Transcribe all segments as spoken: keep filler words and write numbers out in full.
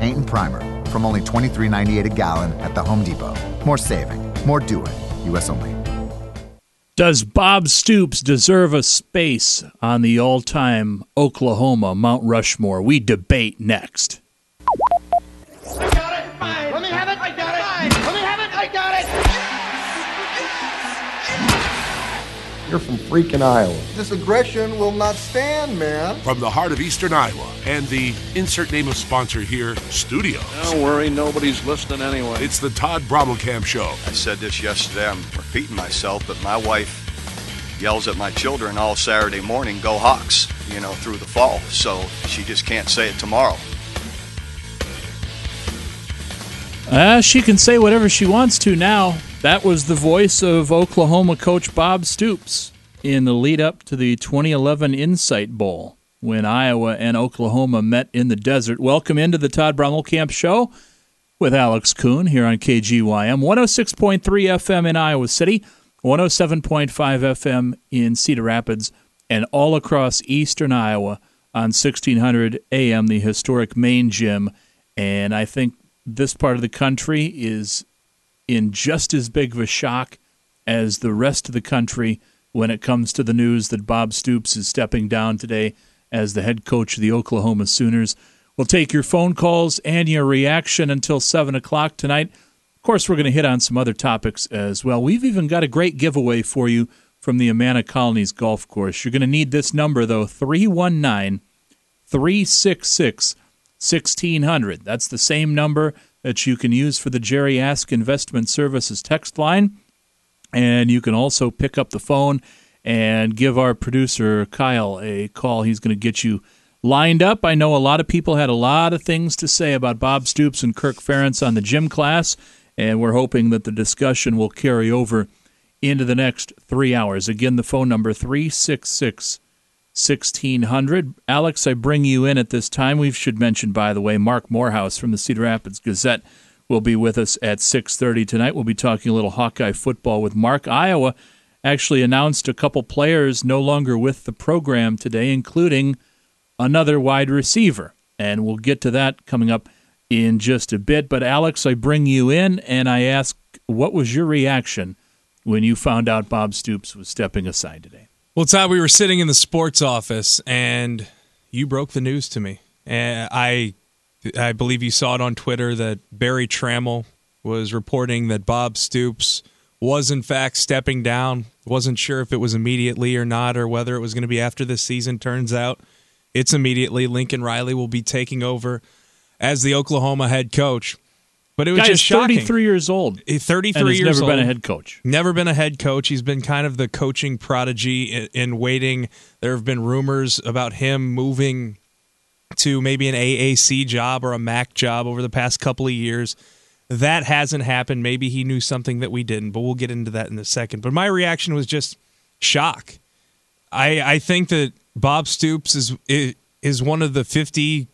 paint and primer from only twenty-three ninety-eight a gallon at the Home Depot. More saving, more doing. U S only. Does Bob Stoops deserve a space on the all-time Oklahoma Mount Rushmore? We debate next. I got it. Fine. Let me have it. I got it. Fine. Let me have it. I got it. You're from freaking Iowa. This aggression will not stand, man. From the heart of Eastern Iowa and the insert name of sponsor here, Studios. Don't worry, nobody's listening anyway. It's the Todd Brommelkamp Show. I said this yesterday, I'm repeating myself, but my wife yells at my children all Saturday morning, go Hawks, you know, through the fall. So she just can't say it tomorrow. Uh, she can say whatever she wants to now. That was the voice of Oklahoma coach Bob Stoops in the lead-up to the twenty eleven Insight Bowl when Iowa and Oklahoma met in the desert. Welcome into the Todd Brommelkamp Show with Alex Kuhn here on K G Y M. one oh six point three F M in Iowa City, one oh seven point five F M in Cedar Rapids, and all across eastern Iowa on sixteen hundred A M, the historic main gym. And I think this part of the country is in just as big of a shock as the rest of the country when it comes to the news that Bob Stoops is stepping down today as the head coach of the Oklahoma Sooners. We'll take your phone calls and your reaction until seven o'clock tonight. Of course, we're going to hit on some other topics as well. We've even got a great giveaway for you from the Amana Colonies Golf Course. You're going to need this number, though, three one nine, three six six, one six zero zero. That's the same number that you can use for the Jerry Ask Investment Services text line. And you can also pick up the phone and give our producer, Kyle, a call. He's going to get you lined up. I know a lot of people had a lot of things to say about Bob Stoops and Kirk Ferentz on the gym class, and we're hoping that the discussion will carry over into the next three hours. Again, the phone number, three six six, one six zero zero. Alex, I bring you in at this time. We should mention, by the way, Mark Morehouse from the Cedar Rapids Gazette will be with us at six thirty tonight. We'll be talking a little Hawkeye football with Mark. Iowa actually announced a couple players no longer with the program today, including another wide receiver. And we'll get to that coming up in just a bit. But, Alex, I bring you in, and I ask, what was your reaction when you found out Bob Stoops was stepping aside today? Well, Todd, we were sitting in the sports office, and you broke the news to me. And I I believe you saw it on Twitter that Barry Trammell was reporting that Bob Stoops was, in fact, stepping down. Wasn't sure if it was immediately or not, or whether it was going to be after this season. Turns out it's immediately. Lincoln Riley will be taking over as the Oklahoma head coach. But it was Guy just is shocking. thirty-three years old. thirty-three and has years never old. been a head coach. Never been a head coach. He's been kind of the coaching prodigy in, in waiting. There have been rumors about him moving to maybe an A A C job or a M A C job over the past couple of years. That hasn't happened. Maybe he knew something that we didn't, but we'll get into that in a second. But my reaction was just shock. I I think that Bob Stoops is is one of the fifty,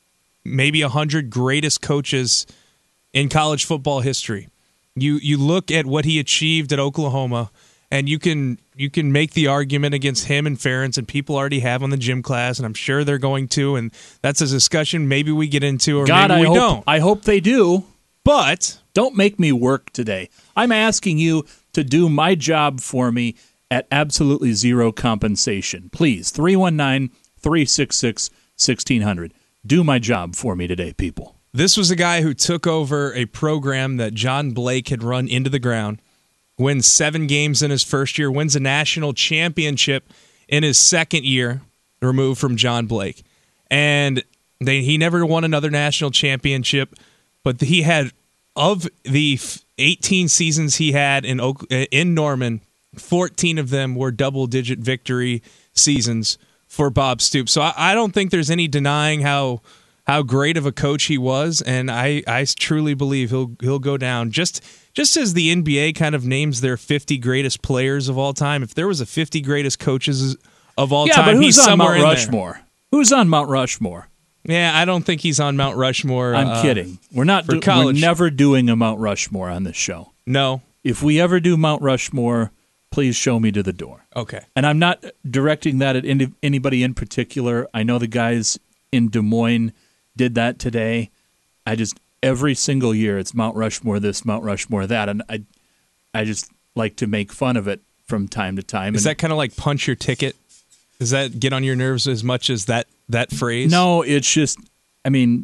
maybe one hundred greatest coaches in college football history. You you look at what he achieved at Oklahoma, and you can you can make the argument against him and Ferentz, and people already have on the gym class, and I'm sure they're going to, and that's a discussion maybe we get into, or God, maybe we I hope, don't. I hope they do. But don't make me work today. I'm asking you to do my job for me at absolutely zero compensation. Please, three one nine, three six six, one six zero zero. Do my job for me today, people. This was a guy who took over a program that John Blake had run into the ground, wins seven games in his first year, wins a national championship in his second year, removed from John Blake. And they, he never won another national championship, but he had, of the eighteen seasons he had in in Norman, fourteen of them were double-digit victory seasons for Bob Stoops. So I, I don't think there's any denying how how great of a coach he was, and I, I truly believe he'll he'll go down. Just just as the N B A kind of names their fifty greatest players of all time, if there was a fifty greatest coaches of all yeah, time, but who's he's on somewhere Mount in Rushmore? there. Who's on Mount Rushmore? Yeah, I don't think he's on Mount Rushmore. I'm uh, kidding. We're not. For Do, college. We're never doing a Mount Rushmore on this show. No. If we ever do Mount Rushmore, please show me to the door. Okay. And I'm not directing that at any, anybody in particular. I know the guys in Des Moines did that today. I just every single year it's Mount Rushmore this, Mount Rushmore that, and I I just like to make fun of it from time to time. Is and, that kind of like punch your ticket? Does that get on your nerves as much as that that phrase? No, it's just, I mean,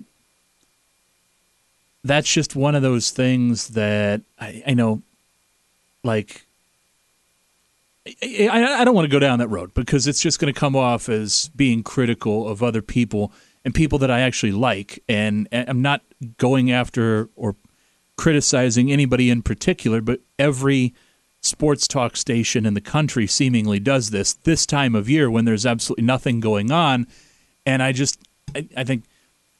that's just one of those things that I, I know, like, I, I don't want to go down that road because it's just going to come off as being critical of other people and people that I actually like. And I'm not going after or criticizing anybody in particular, but every sports talk station in the country seemingly does this this time of year when there's absolutely nothing going on. And I just, I, I think,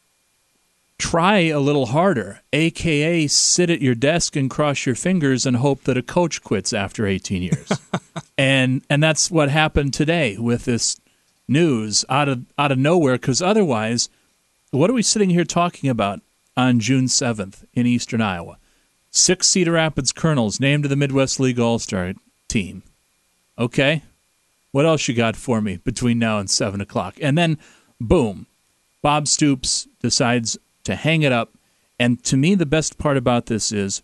try a little harder, a k a sit at your desk and cross your fingers and hope that a coach quits after eighteen years. and and that's what happened today with this news out of out of nowhere, because otherwise, what are we sitting here talking about on June seventh in Eastern Iowa? Six Cedar Rapids Colonels named to the Midwest League All-Star team. Okay. What else you got for me between now and seven o'clock? And then, boom, Bob Stoops decides to hang it up. And to me, the best part about this is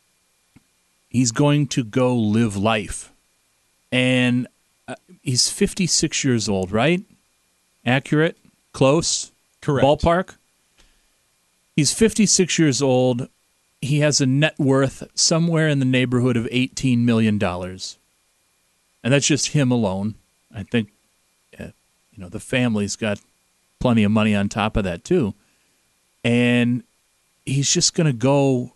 he's going to go live life. And uh, he's fifty-six years old, right? Accurate? Close? Correct. Ballpark? He's fifty-six years old. He has a net worth somewhere in the neighborhood of eighteen million dollars. And that's just him alone. I think uh, you know the family's got plenty of money on top of that too. And he's just going to go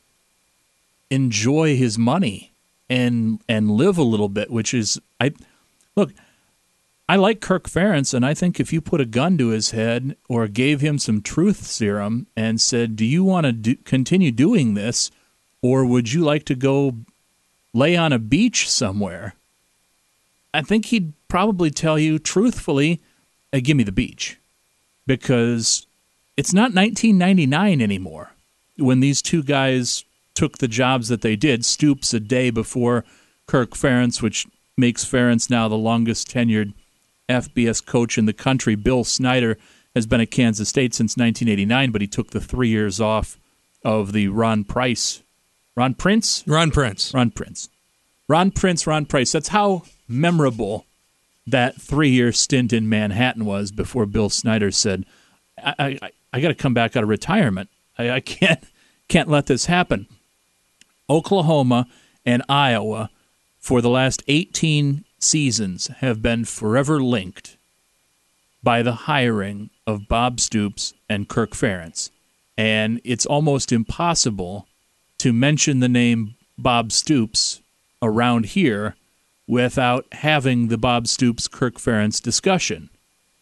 enjoy his money and and live a little bit, which is I look, I like Kirk Ferentz, and I think if you put a gun to his head or gave him some truth serum and said, do you want to do, continue doing this, or would you like to go lay on a beach somewhere? I think he'd probably tell you truthfully, hey, give me the beach. Because it's not nineteen ninety-nine anymore when these two guys took the jobs that they did. Stoops a day before Kirk Ferentz, which makes Ferentz now the longest tenured F B S coach in the country. Bill Snyder has been at Kansas State since nineteen eighty-nine, but he took the three years off of the Ron Price. Ron Prince? Ron Prince. Ron Prince. Ron Prince, Ron Price. That's how memorable that three-year stint in Manhattan was before Bill Snyder said, I, I, I got to come back out of retirement. I, I can't can't let this happen. Oklahoma and Iowa, for the last eighteen seasons, have been forever linked by the hiring of Bob Stoops and Kirk Ferentz. And it's almost impossible to mention the name Bob Stoops around here without having the Bob Stoops-Kirk Ferentz discussion.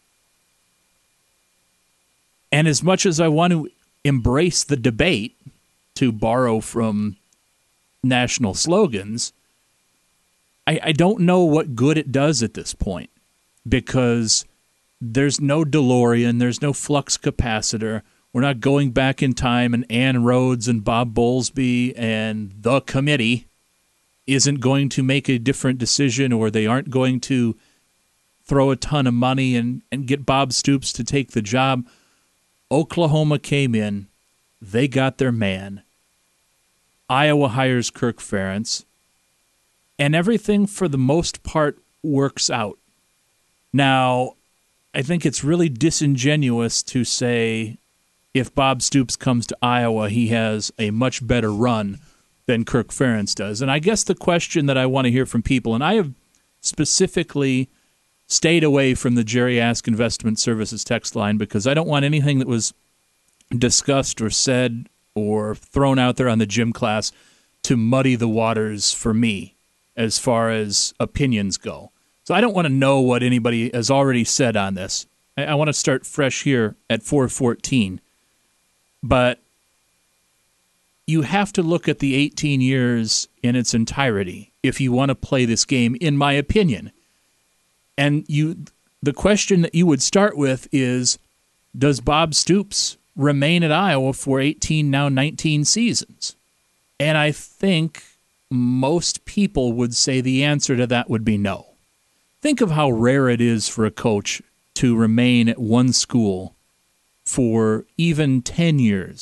And as much as I want to embrace the debate, to borrow from national slogans, I, I don't know what good it does at this point, because there's no DeLorean, there's no flux capacitor. We're not going back in time, and Ann Rhodes and Bob Bowlesby and the committee isn't going to make a different decision, or they aren't going to throw a ton of money and, and get Bob Stoops to take the job. Oklahoma came in. They got their man. Iowa hires Kirk Ferentz. And everything, for the most part, works out. Now, I think it's really disingenuous to say if Bob Stoops comes to Iowa, he has a much better run than Kirk Ferentz does. And I guess the question that I want to hear from people, and I have specifically stayed away from the Jerry Ask Investment Services text line because I don't want anything that was discussed or said or thrown out there on the gym class to muddy the waters for me as far as opinions go. So I don't want to know what anybody has already said on this. I, I want to start fresh here at four fourteen. But you have to look at the eighteen years in its entirety if you want to play this game, in my opinion. And you, the question that you would start with is, does Bob Stoops remain at Iowa for eighteen, now nineteen seasons? And I think most people would say the answer to that would be no. Think of how rare it is for a coach to remain at one school for even ten years.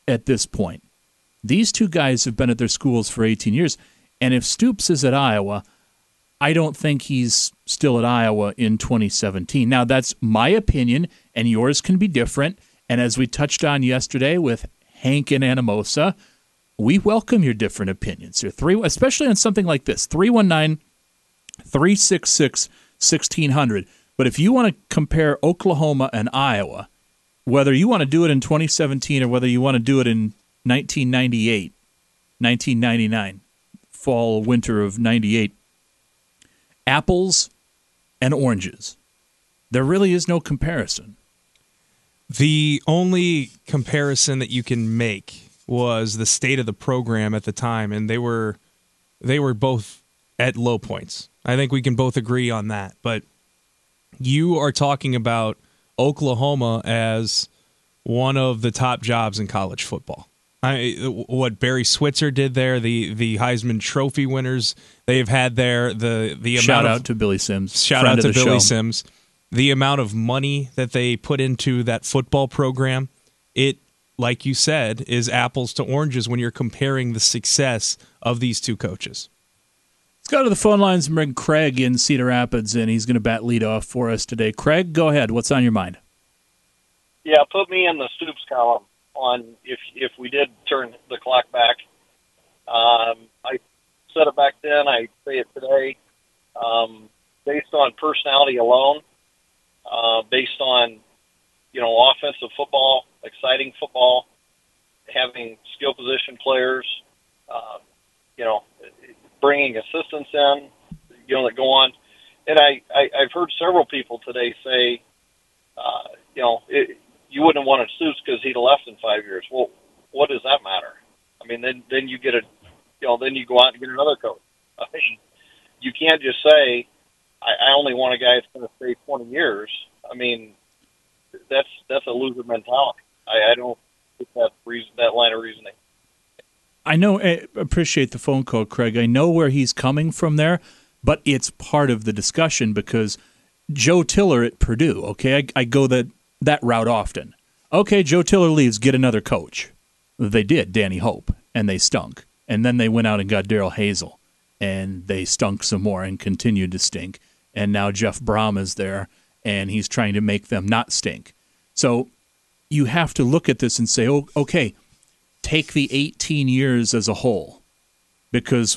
at this point. These two guys have been at their schools for eighteen years, and if Stoops is at Iowa, I don't think he's still at Iowa in twenty seventeen. Now, that's my opinion, and yours can be different. And as we touched on yesterday with Hank and Anamosa, we welcome your different opinions here, three, especially on something like this, three one nine, three six six, one six zero zero. But if you want to compare Oklahoma and Iowa, whether you want to do it in twenty seventeen or whether you want to do it in nineteen ninety-eight, nineteen ninety-nine, fall, winter of ninety-eight, apples and oranges. There really is no comparison. The only comparison that you can make was the state of the program at the time, and they were they were both at low points. I think we can both agree on that. But you are talking about Oklahoma as one of the top jobs in college football. I, what Barry Switzer did there, the the Heisman Trophy winners they've had there, the the shout amount out of, to Billy Sims. Shout out to Billy show. Sims. The amount of money that they put into that football program, it, like you said, is apples to oranges when you're comparing the success of these two coaches. Let's go to the phone lines and bring Craig in Cedar Rapids, and he's going to bat lead off for us today. Craig, go ahead. What's on your mind? Yeah, put me in the Stoops column on if if we did turn the clock back. Um, I said it back then. I say it today. Um, based on personality alone, uh, based on you know offensive football, exciting football, having skill position players, uh, you know, bringing assistants in, you know, that go on. And I, I I've heard several people today say, uh, you know, it, you wouldn't have wanted Stoops because he'd have left in five years. Well, what does that matter? I mean, then then you get a, you know, then you go out and get another coach. I mean, you can't just say, I, I only want a guy that's going to stay twenty years. I mean, that's that's a loser mentality. I, I don't get that reason, that line of reasoning. I know, I appreciate the phone call, Craig. I know where he's coming from there, but it's part of the discussion because Joe Tiller at Purdue, okay, I, I go that, that route often. Okay, Joe Tiller leaves, get another coach. They did, Danny Hope, and they stunk. And then they went out and got Darrell Hazel, and they stunk some more and continued to stink. And now Jeff Brom is there, and he's trying to make them not stink. So you have to look at this and say, oh, okay, take the eighteen years as a whole, because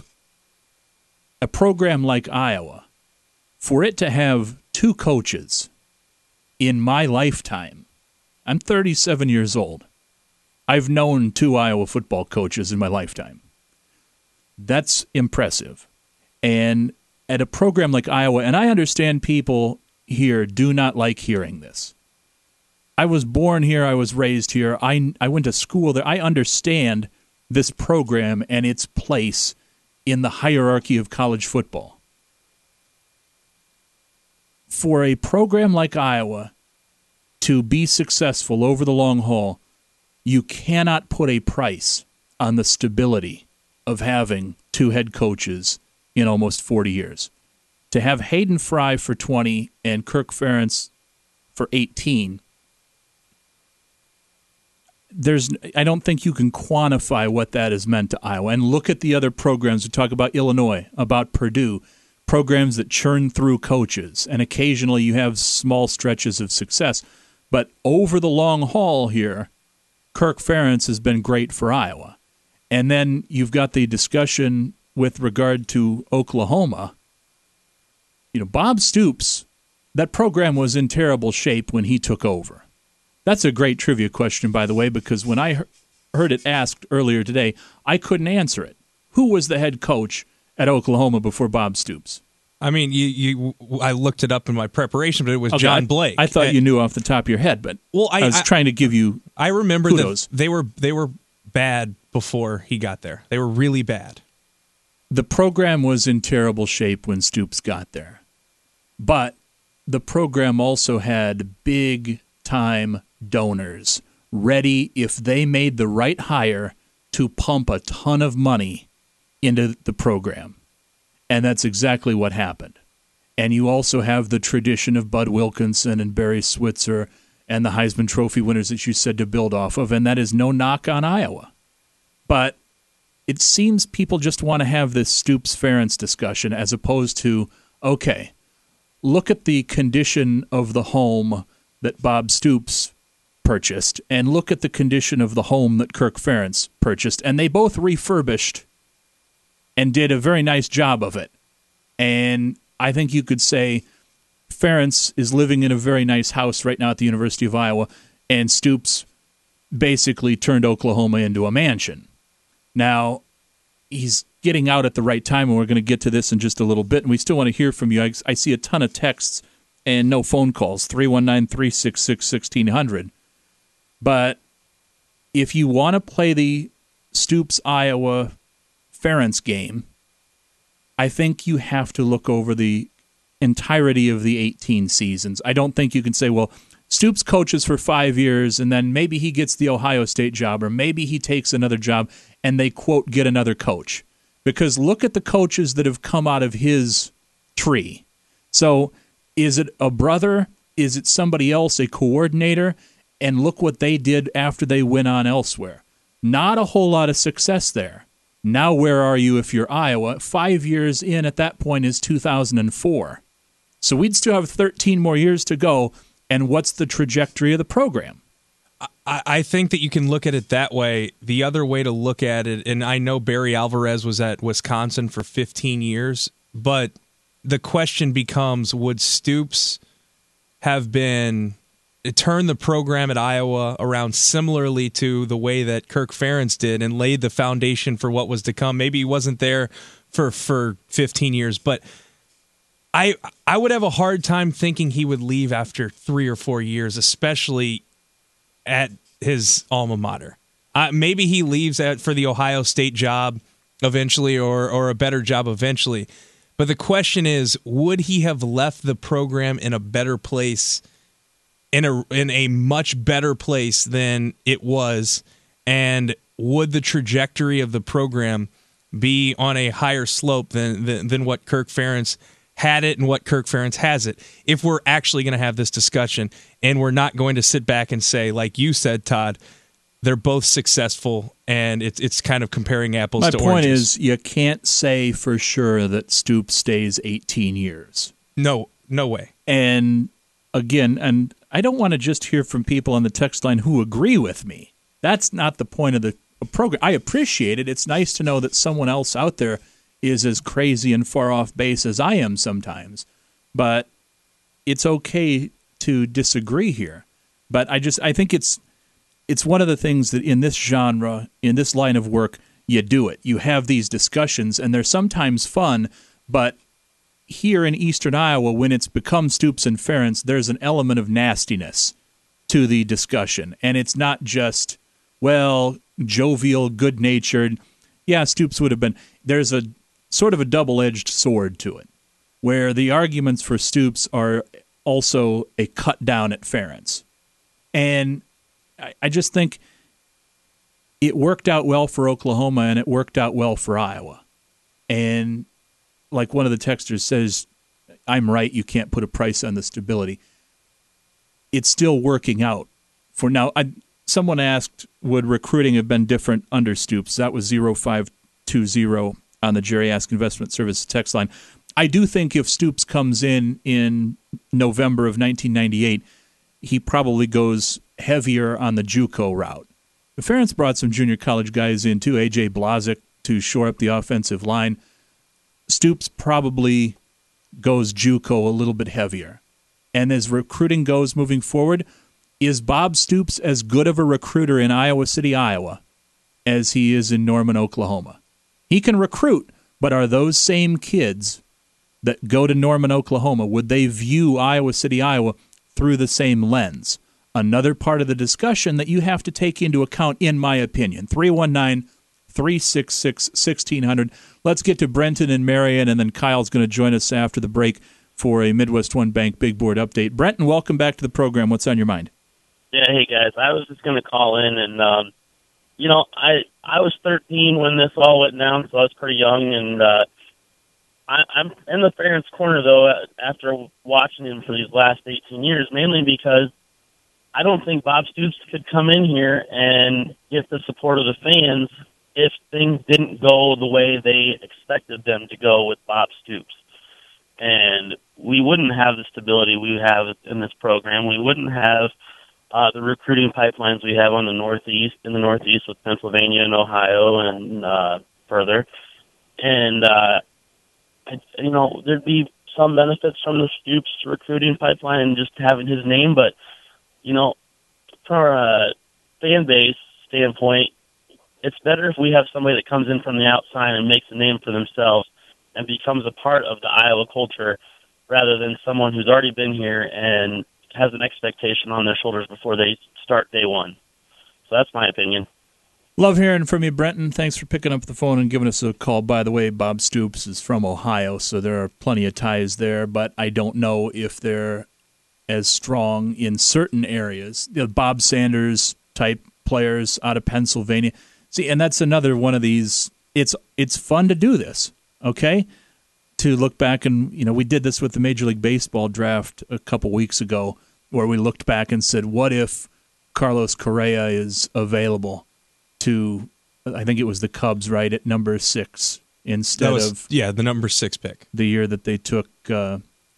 a program like Iowa, for it to have two coaches in my lifetime, I'm thirty-seven years old. I've known two Iowa football coaches in my lifetime. That's impressive. And at a program like Iowa, and I understand people here do not like hearing this. I was born here. I was raised here. I, I went to school there. I understand this program and its place in the hierarchy of college football. For a program like Iowa to be successful over the long haul, you cannot put a price on the stability of having two head coaches in almost forty years. To have Hayden Fry for twenty and Kirk Ferentz for eighteen, there's I don't think you can quantify what that has meant to Iowa. And look at the other programs. We talk about Illinois, about Purdue, programs that churn through coaches, and occasionally you have small stretches of success. But over the long haul here, Kirk Ferentz has been great for Iowa. And then you've got the discussion with regard to Oklahoma. You know, Bob Stoops, that program was in terrible shape when he took over. That's a great trivia question, by the way, because when I heard it asked earlier today, I couldn't answer it. Who was the head coach at Oklahoma before Bob Stoops? I mean, you, you, I looked it up in my preparation, but it was okay, John I, Blake. I thought I, you knew off the top of your head, but well, I, I was I, trying to give you I remember kudos. that they were they were bad before he got there. They were really bad. The program was in terrible shape when Stoops got there. But the program also had big-time donors ready, if they made the right hire, to pump a ton of money into the program. And that's exactly what happened. And you also have the tradition of Bud Wilkinson and Barry Switzer and the Heisman Trophy winners that you said to build off of, and that is no knock on Iowa. But it seems people just want to have this Stoops-Ferentz discussion as opposed to, okay, look at the condition of the home that Bob Stoops purchased and look at the condition of the home that Kirk Ferentz purchased, and they both refurbished and did a very nice job of it. And I think you could say Ferentz is living in a very nice house right now at the University of Iowa, and Stoops basically turned Oklahoma into a mansion. Now, he's getting out at the right time, and we're going to get to this in just a little bit, and we still want to hear from you. I, I see a ton of texts and no phone calls, three one nine, three six six, one six zero zero. But if you want to play the Stoops-Iowa Ferentz game, I think you have to look over the entirety of the eighteen seasons. I don't think you can say, well, Stoops coaches for five years, and then maybe he gets the Ohio State job, or maybe he takes another job, and they, quote, get another coach. Because look at the coaches that have come out of his tree. So is it a brother? Is it somebody else, a coordinator? And look what they did after they went on elsewhere. Not a whole lot of success there. Now where are you if you're Iowa? Five years in at that point is two thousand four. So we'd still have thirteen more years to go, and what's the trajectory of the program? I, I think that you can look at it that way. The other way to look at it, and I know Barry Alvarez was at Wisconsin for fifteen years, but the question becomes, would Stoops have been turn the program at Iowa around similarly to the way that Kirk Ferentz did and laid the foundation for what was to come? Maybe he wasn't there for, for fifteen years, but I I would have a hard time thinking he would leave after three or four years, especially at his alma mater. Uh, maybe he leaves at, for the Ohio State job eventually, or or a better job eventually. But the question is, would he have left the program in a better place, in a in a much better place than it was, and would the trajectory of the program be on a higher slope than than, than what Kirk Ferentz had it and what Kirk Ferentz has it? If we're actually going to have this discussion, and we're not going to sit back and say, like you said, Todd, they're both successful, and it's it's kind of comparing apples My to point oranges. is, you can't say for sure that Stoops stays eighteen years. No, no way. And again, and I don't want to just hear from people on the text line who agree with me. That's not the point of the program. I appreciate it. It's nice to know that someone else out there is as crazy and far off base as I am sometimes. But it's okay to disagree here. But I just I think it's it's one of the things that in this genre, in this line of work, you do it. You have these discussions, and they're sometimes fun, but here in eastern Iowa, when it's become Stoops and Ferentz, there's an element of nastiness to the discussion. And it's not just, well, jovial, good-natured. Yeah, Stoops would have been. There's a sort of a double-edged sword to it, where the arguments for Stoops are also a cut down at Ferentz. And I, I just think it worked out well for Oklahoma, and it worked out well for Iowa. And like one of the texters says, I'm right, you can't put a price on the stability. It's still working out. For now, I, someone asked, would recruiting have been different under Stoops? That was zero five two zero on the Jerry Ask Investment Service text line. I do think if Stoops comes in in November of nineteen ninety-eight, he probably goes heavier on the JUCO route. But Ferentz brought some junior college guys in too, A J Blazik, to shore up the offensive line. Stoops probably goes JUCO a little bit heavier. And as recruiting goes moving forward, is Bob Stoops as good of a recruiter in Iowa City, Iowa, as he is in Norman, Oklahoma? He can recruit, but are those same kids that go to Norman, Oklahoma, would they view Iowa City, Iowa through the same lens? Another part of the discussion that you have to take into account, in my opinion. three one nine, three six six, one six zero zero. Let's get to Brenton and Marion, and then Kyle's going to join us after the break for a Midwest One Bank Big Board update. Brenton, welcome back to the program. What's on your mind? Yeah, hey, guys. I was just going to call in, and, um, you know, I I was thirteen when this all went down, so I was pretty young, and uh, I, I'm in the Ferentz corner, though, after watching him for these last eighteen years, mainly because I don't think Bob Stoops could come in here and get the support of the fans if things didn't go the way they expected them to go with Bob Stoops. And we wouldn't have the stability we have in this program. We wouldn't have uh, the recruiting pipelines we have on the Northeast, in the Northeast with Pennsylvania and Ohio and uh, further. And, uh, I, you know, there'd be some benefits from the Stoops recruiting pipeline and just having his name, but, you know, from a fan base standpoint, it's better if we have somebody that comes in from the outside and makes a name for themselves and becomes a part of the Iowa culture rather than someone who's already been here and has an expectation on their shoulders before they start day one. So that's my opinion. Love hearing from you, Brenton. Thanks for picking up the phone and giving us a call. By the way, Bob Stoops is from Ohio, so there are plenty of ties there, but I don't know if they're as strong in certain areas. You know, Bob Sanders-type players out of Pennsylvania. See, and that's another one of these, it's it's fun to do this, okay? To look back and, you know, we did this with the Major League Baseball draft a couple weeks ago where we looked back and said, what if Carlos Correa is available to, I think it was the Cubs, right, at number six instead was, of... Yeah, the number six pick. The year that they took, uh,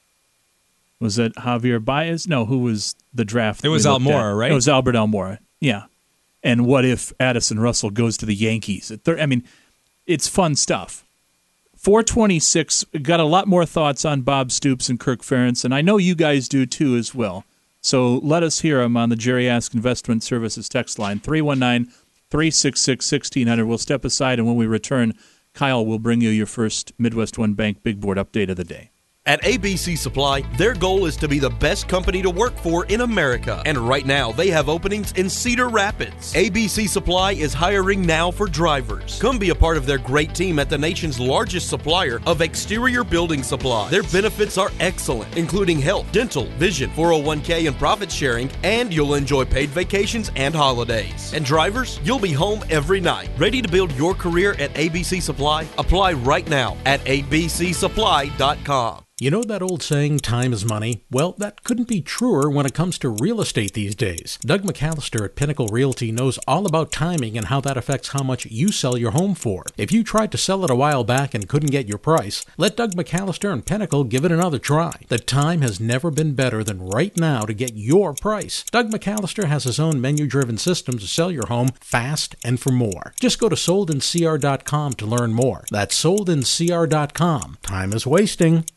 was it Javier Baez? No, who was the draft? It was Almora, right? It was Albert Almora, yeah. And what if Addison Russell goes to the Yankees? I mean, it's fun stuff. four twenty-six, got a lot more thoughts on Bob Stoops and Kirk Ferentz, and I know you guys do too as well. So let us hear them on the Jerry Ask Investment Services text line, three one nine, three six six, one six zero zero. We'll step aside, and when we return, Kyle will bring you your first Midwest One Bank Big Board update of the day. At A B C Supply, their goal is to be the best company to work for in America. And right now, they have openings in Cedar Rapids. A B C Supply is hiring now for drivers. Come be a part of their great team at the nation's largest supplier of exterior building supplies. Their benefits are excellent, including health, dental, vision, four oh one k, and profit sharing, and you'll enjoy paid vacations and holidays. And drivers, you'll be home every night. Ready to build your career at A B C Supply? Apply right now at a b c supply dot com. You know that old saying, time is money? Well, that couldn't be truer when it comes to real estate these days. Doug McAllister at Pinnacle Realty knows all about timing and how that affects how much you sell your home for. If you tried to sell it a while back and couldn't get your price, let Doug McAllister and Pinnacle give it another try. The time has never been better than right now to get your price. Doug McAllister has his own menu-driven system to sell your home fast and for more. Just go to sold in c r dot com to learn more. That's sold in c r dot com. Time is wasting.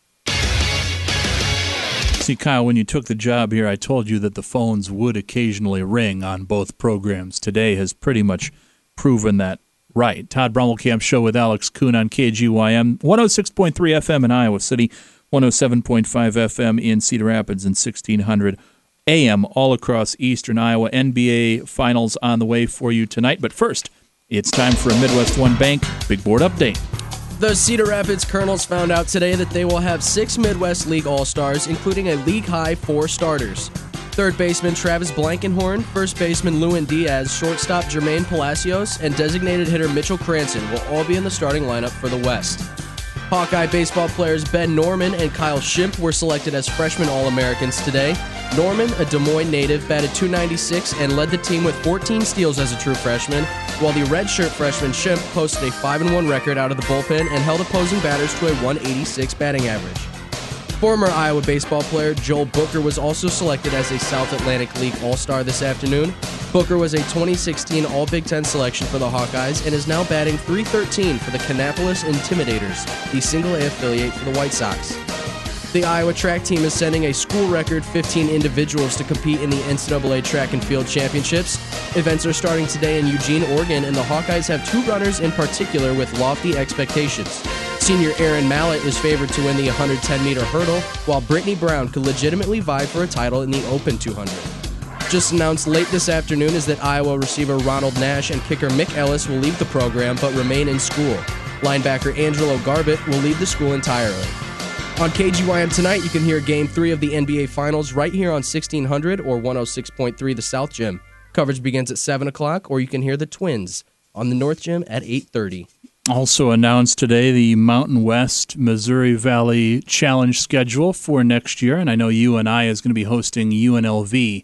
See, Kyle, when you took the job here, I told you that the phones would occasionally ring on both programs. Today has pretty much proven that right. Todd Brommelkamp Show with Alex Kuhn on K G Y M, one oh six point three F M in Iowa City, one oh seven point five F M in Cedar Rapids, and sixteen hundred A M all across eastern Iowa. N B A Finals on the way for you tonight. But first, it's time for a Midwest One Bank Big Board Update. The Cedar Rapids Colonels found out today that they will have six Midwest League All-Stars, including a league-high four starters. Third baseman Travis Blankenhorn, first baseman Lewin Diaz, shortstop Jermaine Palacios, and designated hitter Mitchell Cranston will all be in the starting lineup for the West. Hawkeye baseball players Ben Norman and Kyle Schimpf were selected as freshman All-Americans today. Norman, a Des Moines native, batted two ninety-six and led the team with fourteen steals as a true freshman, while the redshirt freshman Schimpf posted a five and one record out of the bullpen and held opposing batters to a one eighty-six batting average. Former Iowa baseball player Joel Booker was also selected as a South Atlantic League All-Star this afternoon. Booker was a twenty sixteen All-Big Ten selection for the Hawkeyes and is now batting three thirteen for the Kannapolis Intimidators, the single-A affiliate for the White Sox. The Iowa track team is sending a school record fifteen individuals to compete in the N C double A Track and Field Championships. Events are starting today in Eugene, Oregon, and the Hawkeyes have two runners in particular with lofty expectations. Senior Aaron Mallett is favored to win the one hundred ten meter hurdle, while Brittany Brown could legitimately vie for a title in the Open two hundred. Just announced late this afternoon is that Iowa receiver Ronald Nash and kicker Mick Ellis will leave the program but remain in school. Linebacker Angelo Garbett will leave the school entirely. On K G Y M tonight, you can hear Game three of the N B A Finals right here on sixteen hundred or one oh six point three The South Gym. Coverage begins at seven o'clock, or you can hear the Twins on the North Gym at eight thirty. Also announced today the Mountain West Missouri Valley Challenge schedule for next year, and I know U N I is going to be hosting U N L V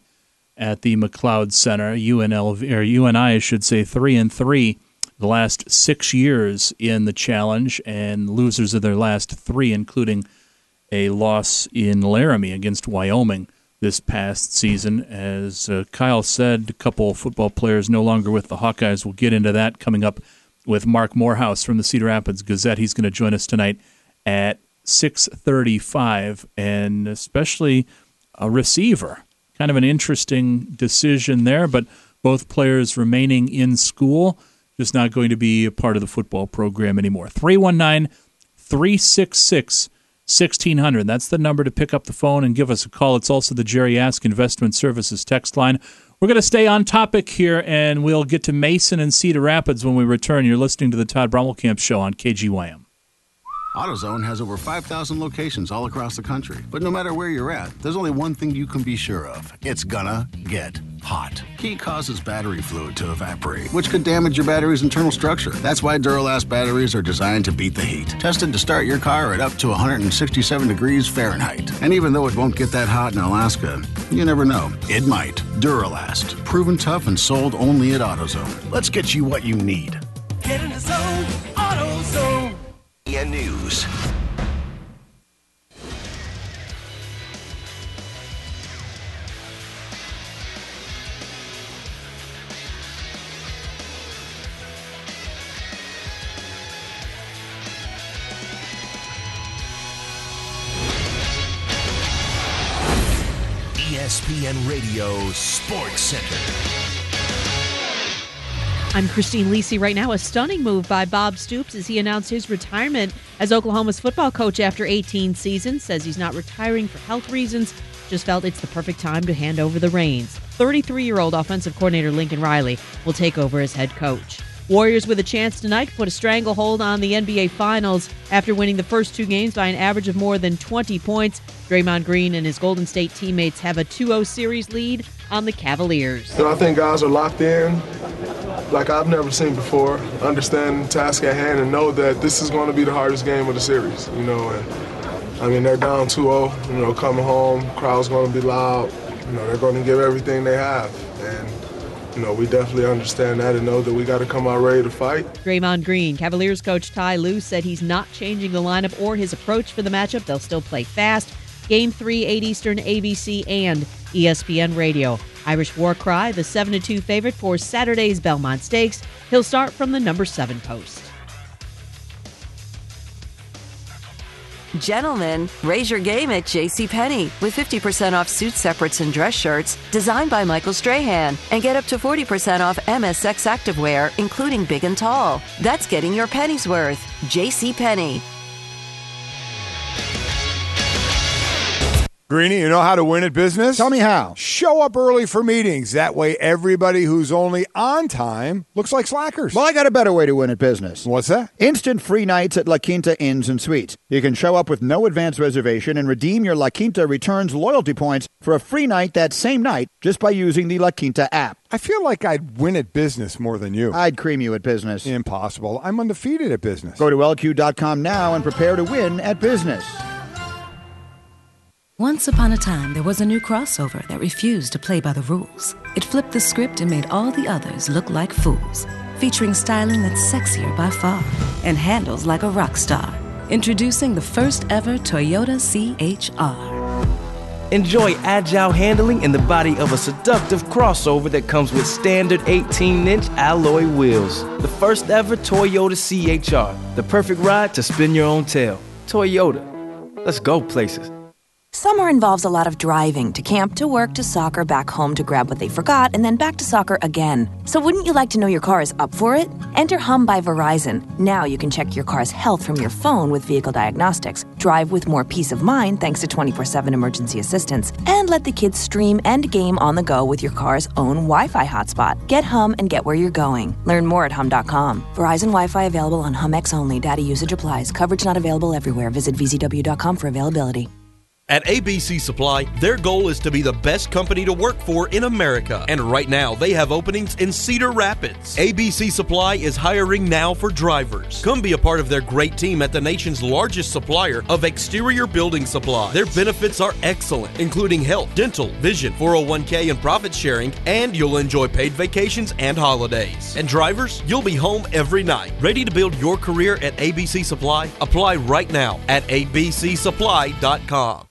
at the McLeod Center. U N L V, or U N I, I should say, three and three the last six years in the challenge, and losers of their last three, including a loss in Laramie against Wyoming this past season. As uh, Kyle said, a couple football players no longer with the Hawkeyes. We'll get into that coming up with Mark Morehouse from the Cedar Rapids Gazette. He's going to join us tonight at six thirty-five, and especially a receiver. Kind of an interesting decision there, but both players remaining in school, just not going to be a part of the football program anymore. three one nine, three six six, one six zero zero. That's the number to pick up the phone and give us a call. It's also the Jerry Ask Investment Services text line. We're going to stay on topic here, and we'll get to Mason and Cedar Rapids when we return. You're listening to the Todd Brommelkamp Show on K G Y M. AutoZone has over five thousand locations all across the country. But no matter where you're at, there's only one thing you can be sure of. It's gonna get hot. Heat causes battery fluid to evaporate, which could damage your battery's internal structure. That's why Duralast batteries are designed to beat the heat. Tested to start your car at up to one hundred sixty-seven degrees Fahrenheit. And even though it won't get that hot in Alaska, you never know. It might. Duralast. Proven tough and sold only at AutoZone. Let's get you what you need. Get in the zone, AutoZone. News. E S P N Radio Sports Center. I'm Christine Lisi. Right now, a stunning move by Bob Stoops as he announced his retirement as Oklahoma's football coach after eighteen seasons. Says he's not retiring for health reasons, just felt it's the perfect time to hand over the reins. thirty-three-year-old offensive coordinator Lincoln Riley will take over as head coach. Warriors with a chance tonight to put a stranglehold on the N B A Finals after winning the first two games by an average of more than twenty points. Draymond Green and his Golden State teammates have a two oh series lead on the Cavaliers. You know, I think guys are locked in like I've never seen before, understand the task at hand and know that this is going to be the hardest game of the series, you know. And I mean, they're down two oh, you know, coming home, crowd's going to be loud, you know, they're going to give everything they have. And, you know, we definitely understand that and know that we got to come out ready to fight. Draymond Green, Cavaliers coach Ty Lue said he's not changing the lineup or his approach for the matchup. They'll still play fast. Game three, eight Eastern, A B C and E S P N Radio. Irish War Cry, the seven to two favorite for Saturday's Belmont Stakes. He'll start from the number seven post. Gentlemen, raise your game at JCPenney with fifty percent off suit separates and dress shirts designed by Michael Strahan, and get up to forty percent off M S X activewear, including big and tall. That's getting your penny's worth. JCPenney. Greeny, you know how to win at business? Tell me how. Show up early for meetings. That way everybody who's only on time looks like slackers. Well, I got a better way to win at business. What's that? Instant free nights at La Quinta Inns and Suites. You can show up with no advance reservation and redeem your La Quinta Returns loyalty points for a free night that same night just by using the La Quinta app. I feel like I'd win at business more than you. I'd cream you at business. Impossible. I'm undefeated at business. Go to L Q dot com now and prepare to win at business. Once upon a time, there was a new crossover that refused to play by the rules. It flipped the script and made all the others look like fools. Featuring styling that's sexier by far and handles like a rock star. Introducing the first ever Toyota C H R. Enjoy agile handling in the body of a seductive crossover that comes with standard eighteen inch alloy wheels. The first ever Toyota C H R. The perfect ride to spin your own tail. Toyota. Let's go places. Summer involves a lot of driving, to camp, to work, to soccer, back home to grab what they forgot, and then back to soccer again. So wouldn't you like to know your car is up for it? Enter Hum by Verizon. Now you can check your car's health from your phone with vehicle diagnostics, drive with more peace of mind thanks to twenty-four seven emergency assistance, and let the kids stream and game on the go with your car's own Wi-Fi hotspot. Get Hum and get where you're going. Learn more at hum dot com. Verizon Wi-Fi available on HumX only. Data usage applies. Coverage not available everywhere. Visit V Z W dot com for availability. At A B C Supply, their goal is to be the best company to work for in America. And right now, they have openings in Cedar Rapids. A B C Supply is hiring now for drivers. Come be a part of their great team at the nation's largest supplier of exterior building supplies. Their benefits are excellent, including health, dental, vision, four oh one k, and profit sharing, and you'll enjoy paid vacations and holidays. And drivers, you'll be home every night. Ready to build your career at A B C Supply? Apply right now at a b c supply dot com.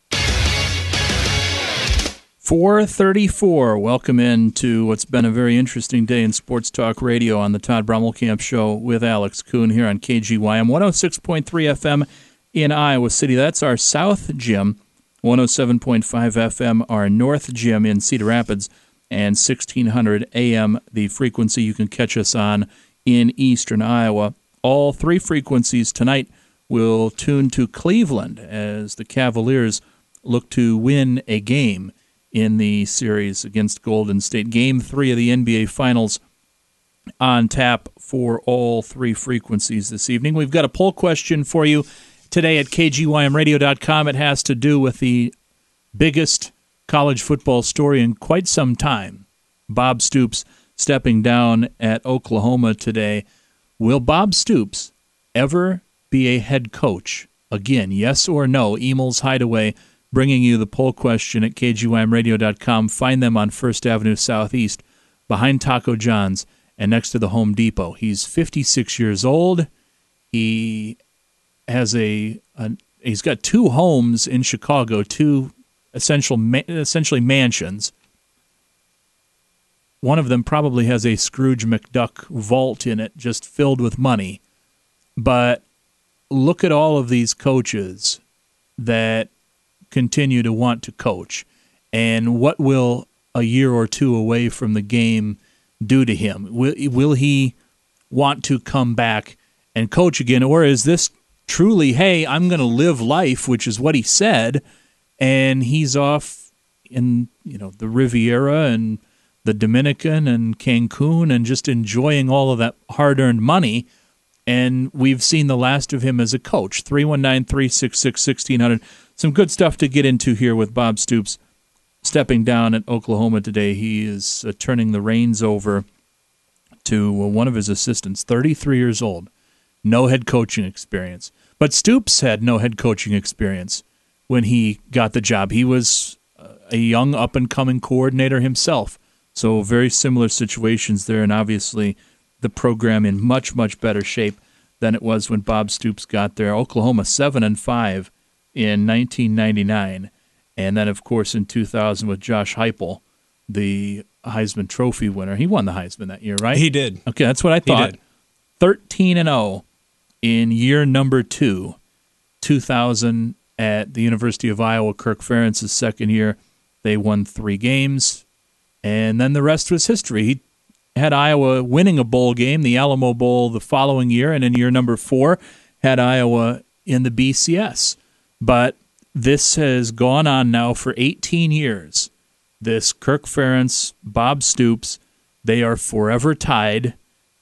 four thirty-four. Welcome in to what's been a very interesting day in sports talk radio on the Todd Brommelkamp Show with Alex Kuhn here on K G Y M one oh six point three F M in Iowa City. That's our South Gym. one oh seven point five F M, our North Gym in Cedar Rapids, and sixteen hundred A M, the frequency you can catch us on in eastern Iowa. All three frequencies tonight will tune to Cleveland as the Cavaliers look to win a game in the series against Golden State. Game three of the N B A Finals on tap for all three frequencies this evening. We've got a poll question for you today at k g y m radio dot com. It has to do with the biggest college football story in quite some time. Bob Stoops stepping down at Oklahoma today. Will Bob Stoops ever be a head coach again? Yes or no? Emel's Hideaway bringing you the poll question at k g y m radio dot com. Find them on First Avenue Southeast, behind Taco John's and next to the Home Depot. He's fifty-six years old. He has a, a he's got two homes in Chicago, two essential essentially mansions. One of them probably has a Scrooge McDuck vault in it, just filled with money. But look at all of these coaches that continue to want to coach, and what will a year or two away from the game do to him? Will, will he want to come back and coach again, or is this truly, hey, I'm going to live life, which is what he said, and he's off in you know the Riviera and the Dominican and Cancun and just enjoying all of that hard-earned money, and we've seen the last of him as a coach. three one nine, three six six, one six zero zero. Some good stuff to get into here with Bob Stoops stepping down at Oklahoma today. He is uh, turning the reins over to uh, one of his assistants, thirty-three years old, no head coaching experience. But Stoops had no head coaching experience when he got the job. He was uh, a young up-and-coming coordinator himself, so very similar situations there, and obviously the program in much, much better shape than it was when Bob Stoops got there. Oklahoma seven and five in nineteen ninety-nine, and then, of course, in two thousand with Josh Heupel, the Heisman Trophy winner. He won the Heisman that year, right? He did. Okay, that's what I thought. He did. thirteen and oh in year number two, two thousand at the University of Iowa. Kirk Ferentz's second year, they won three games, and then the rest was history. He had Iowa winning a bowl game, the Alamo Bowl, the following year, and in year number four, had Iowa in the B C S. But this has gone on now for eighteen years. This Kirk Ferentz, Bob Stoops, they are forever tied,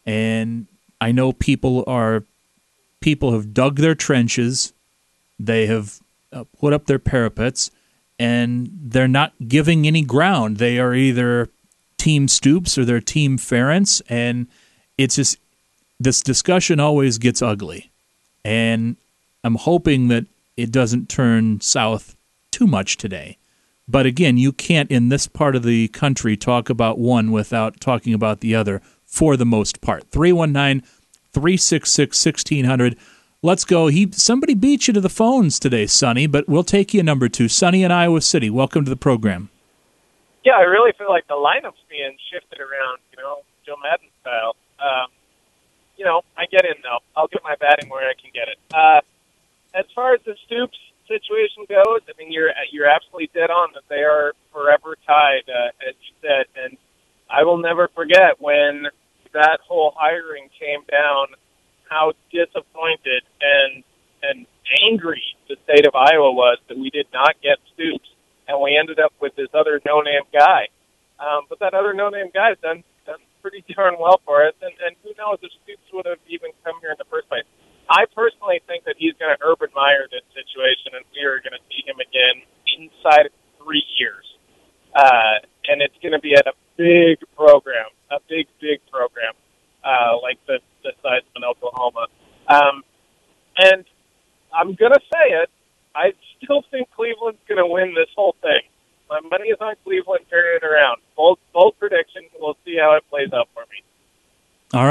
and I know people are people have dug their trenches, they have uh, put up their parapets, and they're not giving any ground. They are either Team Stoops or they're Team Ferentz, and it's just this discussion always gets ugly. And I'm hoping that it doesn't turn south too much today. But again, you can't in this part of the country talk about one without talking about the other for the most part. three one nine, three six six, one six zero zero. Let's go. He Somebody beat you to the phones today, Sonny, but we'll take you number two. Sonny in Iowa City, welcome to the program. Yeah, I really feel like the lineup's being shifted around, you know, Joe Madden style. Um, you know, I get in, though. I'll get my batting where I can get it. Uh, as far as the Stoops situation goes, I mean, you're you're absolutely dead on that they are forever tied, uh, as you said. And I will never forget when that whole hiring came down, how disappointed and and angry the state of Iowa was that we did not get Stoops, and we ended up with this other no-name guy. Um, but that other no-name guy has done, done pretty darn well for us, and, and who knows if Stoops would have even come here in the first place. I personally think that he's going to Urban Meyer this situation, and we are going to see him again in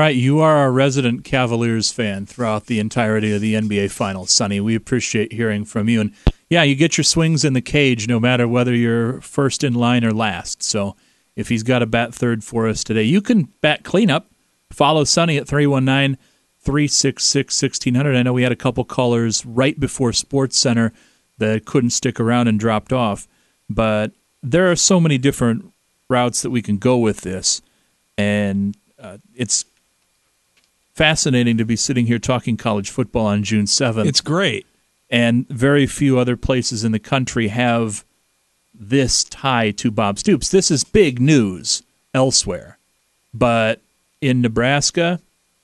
right. You are our resident Cavaliers fan throughout the entirety of the N B A Finals, Sonny. We appreciate hearing from you. And, yeah, you get your swings in the cage no matter whether you're first in line or last. So if he's got to bat third for us today, you can bat cleanup. Follow Sonny at three one nine, three six six, one six zero zero. I know we had a couple callers right before Sports Center that couldn't stick around and dropped off. But there are so many different routes that we can go with this. And uh, it's fascinating to be sitting here talking college football on June seventh. It's great. And very few other places in the country have this tie to Bob Stoops. This is big news elsewhere. But in Nebraska,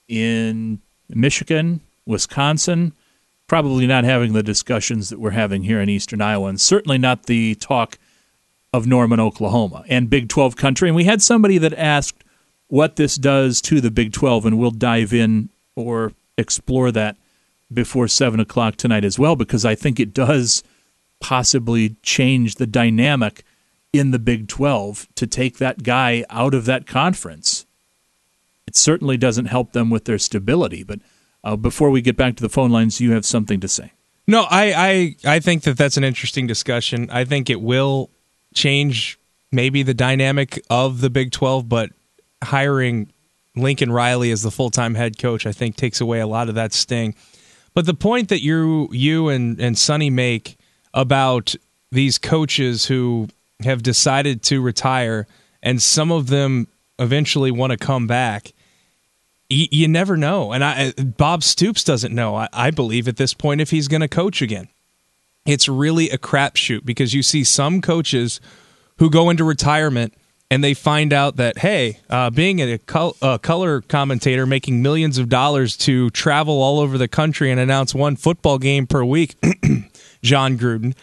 in Michigan, Wisconsin, probably not having the discussions that we're having here in Eastern Iowa, and certainly not the talk of Norman, Oklahoma, and Big twelve country. And we had somebody that asked what this does to the Big twelve, and we'll dive in or explore that before seven o'clock tonight as well, because I think it does possibly change the dynamic in the Big twelve to take that guy out of that conference. It certainly doesn't help them with their stability, but uh, before we get back to the phone lines, you have something to say. No, I, I, I think that that's an interesting discussion. I think it will change maybe the dynamic of the Big twelve, but hiring Lincoln Riley as the full-time head coach, I think, takes away a lot of that sting. But the point that you you and, and Sonny make about these coaches who have decided to retire and some of them eventually want to come back, you, you never know. And I, Bob Stoops doesn't know, I, I believe, at this point if he's going to coach again. It's really a crapshoot because you see some coaches who go into retirement and they find out that, hey, uh, being a, col- a color commentator making millions of dollars to travel all over the country and announce one football game per week, John Gruden,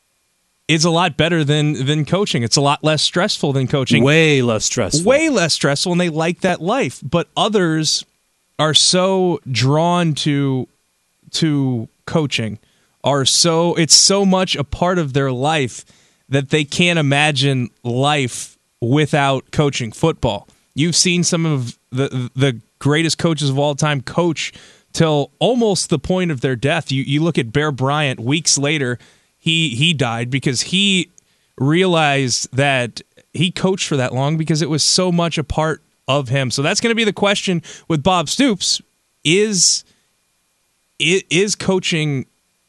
is a lot better than, than coaching. It's a lot less stressful than coaching. Way less stressful. Way less stressful, and they like that life. But others are so drawn to to coaching. Are so it's so much a part of their life that they can't imagine life without coaching football. You've seen some of the the greatest coaches of all time coach till almost the point of their death. You you look at Bear Bryant, weeks later, he he died because he realized that he coached for that long because it was so much a part of him. So that's going to be the question with Bob Stoops. Is is coaching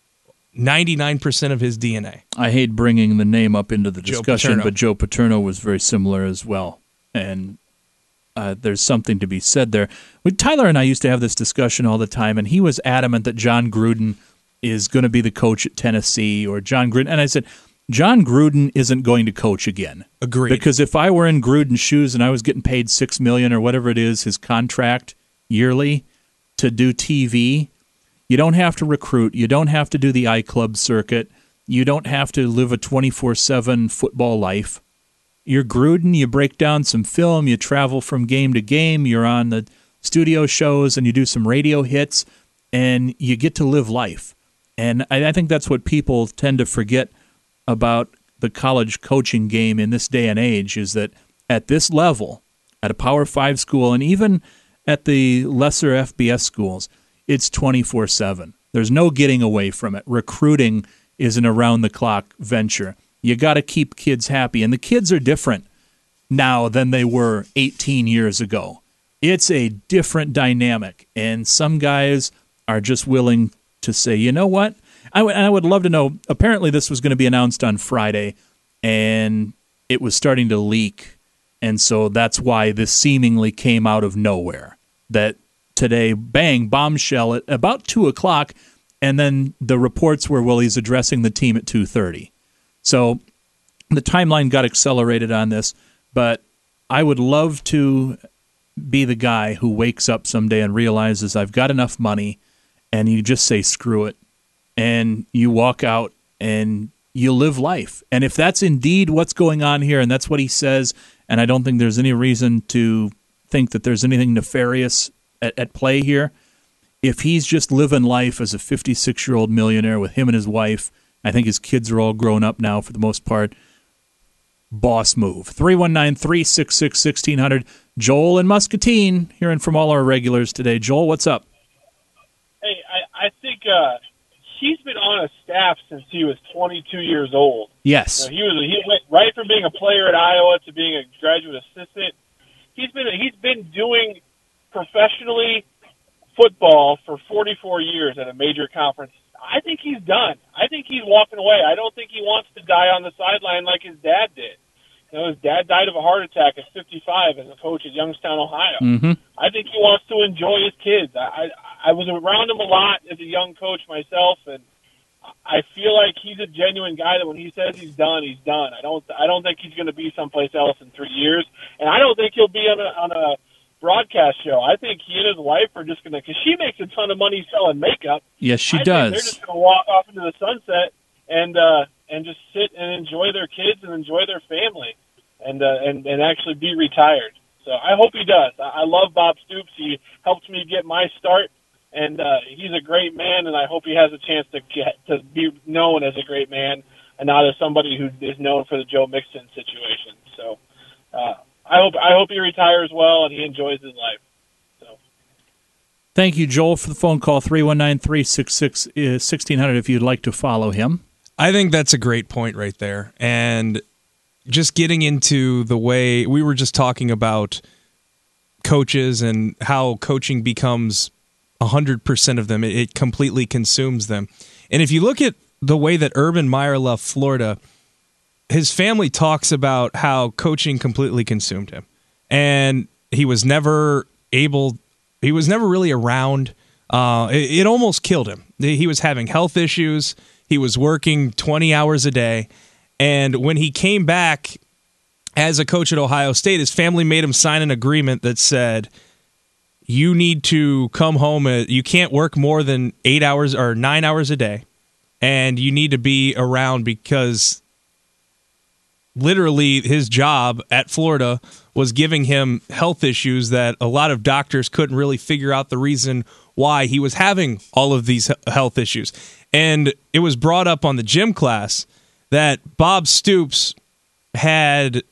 ninety-nine percent of his D N A. I hate bringing the name up into the Joe discussion, Paterno. but Joe Paterno was very similar as well. And uh, there's something to be said there. We, Tyler and I used to have this discussion all the time, and he was adamant that John Gruden is going to be the coach at Tennessee, or John Gruden. And I said, John Gruden isn't going to coach again. Agreed. Because if I were in Gruden's shoes and I was getting paid six million dollars or whatever it is, his contract yearly to do T V, you don't have to recruit. You don't have to do the iClub circuit. You don't have to live a twenty-four seven football life. You're Gruden. You break down some film. You travel from game to game. You're on the studio shows, and you do some radio hits, and you get to live life. And I, I think that's what people tend to forget about the college coaching game in this day and age, is that at this level, at a Power Five school, and even at the lesser F B S schools, it's twenty-four seven. There's no getting away from it. Recruiting is an around-the-clock venture. You got to keep kids happy. And the kids are different now than they were eighteen years ago. It's a different dynamic. And some guys are just willing to say, you know what? I, w- I would love to know. Apparently this was going to be announced on Friday, and it was starting to leak. And so that's why this seemingly came out of nowhere. That today, bang, bombshell at about two o'clock, and then the reports were, well, he's addressing the team at two thirty. So the timeline got accelerated on this, but I would love to be the guy who wakes up someday and realizes I've got enough money, and you just say, screw it, and you walk out and you live life. And if that's indeed what's going on here, and that's what he says, and I don't think there's any reason to think that there's anything nefarious at, at play here, if he's just living life as a fifty-six-year-old millionaire with him and his wife, I think his kids are all grown up now for the most part, boss move. three one nine, three six six, one six zero zero. Joel and Muscatine, hearing from all our regulars today. Joel, what's up? Hey, I, I think uh, he's been on a staff since he was twenty-two years old. Yes. You know, he was he went right from being a player at Iowa to being a graduate assistant. He's been he's been doing professionally football for forty-four years at a major conference. I think he's done. I think he's walking away. I don't think he wants to die on the sideline like his dad did. You know, his dad died of a heart attack at fifty-five as a coach at Youngstown, Ohio. Mm-hmm. I think he wants to enjoy his kids. I, I I was around him a lot as a young coach myself, and I feel like he's a genuine guy that when he says he's done, he's done. I don't I don't think he's going to be someplace else in three years, and I don't think he'll be on a on a broadcast show. I think he and his wife are just going to, because she makes a ton of money selling makeup. Yes, she I does. Think they're just going to walk off into the sunset and uh, and just sit and enjoy their kids and enjoy their family, and uh, and and actually be retired. So I hope he does. I, I love Bob Stoops. He helped me get my start, and uh, he's a great man. And I hope he has a chance to get to be known as a great man and not as somebody who is known for the Joe Mixon situation. So uh, I hope I hope he retires well and he enjoys his life. Thank you, Joel, for the phone call. three one nine, three six six, one six zero zero if you'd like to follow him. I think that's a great point right there. And just getting into the way we were just talking about coaches and how coaching becomes one hundred percent of them. It completely consumes them. And if you look at the way that Urban Meyer left Florida, his family talks about how coaching completely consumed him. And he was never able, he was never really around. Uh, it, it almost killed him. He was having health issues. He was working twenty hours a day. And when he came back as a coach at Ohio State, his family made him sign an agreement that said, you need to come home. At, you can't work more than eight hours or nine hours a day. And you need to be around because literally his job at Florida was giving him health issues that a lot of doctors couldn't really figure out the reason why he was having all of these health issues. And it was brought up on the gym class that Bob Stoops had